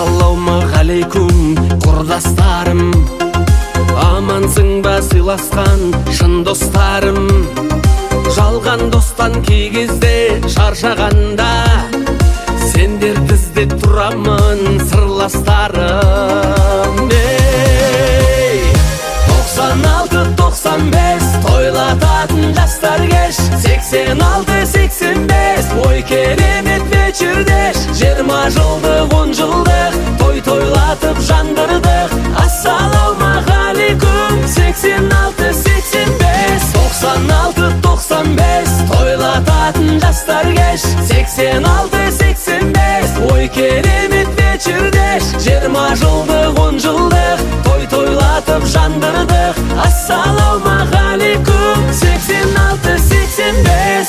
Ассалаумағалейкум, құрдастарым, амансың ба сыйласқан шын достарым. Жалған достан кей кезде шаршағанда, сендер іздеп тұрамын сырластарым. 96-95 тойлататын жастар кеш, 86-85 ой керемет вечердеш. 20 жылдық 10 жылдық тойлатып жандырдық. Ассалаумағалейкум, 86-85 96-95 тойлататын жастар кеш, 86-85 ой керемет вечердеш. 20 жылдық 10 жылдық тойлатып жандырдық. Ассалаумағалейкум, 86-85.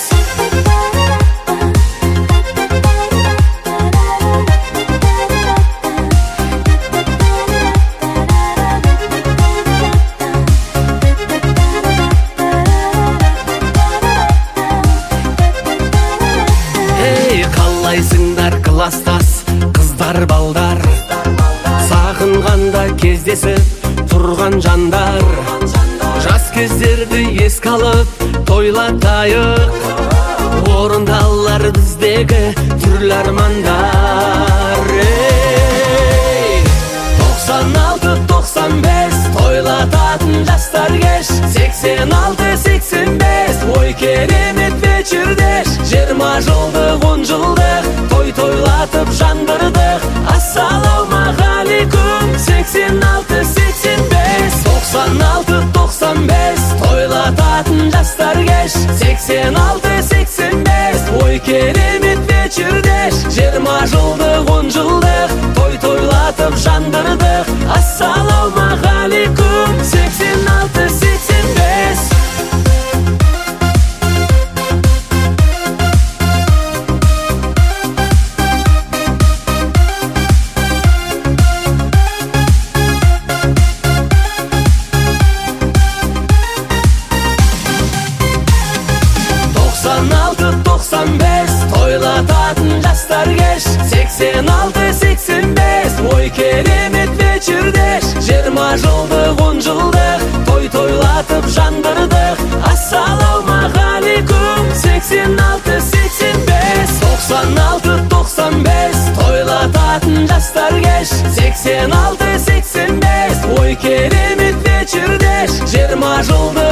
Қалайсыңдар кластас қыздар балдар, сағынғанда кездесіп тұрған жандар. Жас кездерді еске алып тойлатайық, орындалар біздегі түрлі армандар. 96-95 тойлататын жастар кеш, 86-85 ой керемет вечердеш. 20 жылдық 10 жылдық тойлатып жандырдық. Ассалаумағалейкум, 86-85 96-95 тойлататын жастар кеш, 86-85 ой керемет вечердеш. 20 жылдық 10 жылдық тойлатып жандырдық. Ассалаумағалейкум, 86-85. 96-95 тойлататын жастар кеш, 86-85 ой керемет вечердеш. 20 жылдық 10 жылдық тойлатып жандырдық. Ассалаумағалейкум, 86-85 96-95 тойлататын жастар кеш, 86-85 ой керемет вечердеш. 20 жылдық